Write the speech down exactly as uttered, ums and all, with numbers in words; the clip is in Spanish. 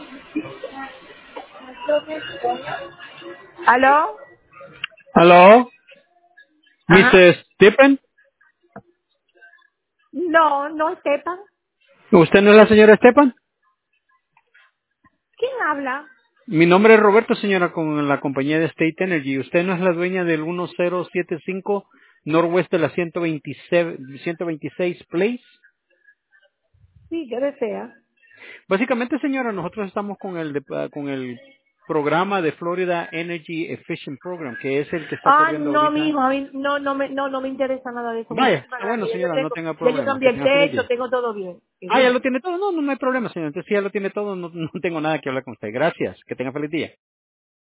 ¿Aló? Aló, Ajá. mister Stephen. No, no sepan. ¿Usted no es la señora Stepan? ¿Quién habla? Mi nombre es Roberto, señora, con la compañía de State Energy. ¿Usted no es la dueña del uno cero siete cinco Norwest de la ciento veintisiete ciento veintiséis Place? Sí, ¿qué desea? Básicamente, señora, nosotros estamos con el, de- ah, con el programa de Florida Energy Efficient Program, que es el que está Ah, corriendo no, ahorita. mijo, a mí no, no me, no, no me interesa nada de eso. Vaya, Muchísimas ah, bueno, gracias. Ya yo señora, no tengo, tenga ya yo problema. cambié Que el tenga feliz techo, día. tengo todo bien. Y Ah, ya lo dígame. tiene todo. No, no, no hay problema, señora. Entonces, si ya lo tiene todo, no, no tengo nada que hablar con usted. Gracias. Que tenga feliz día.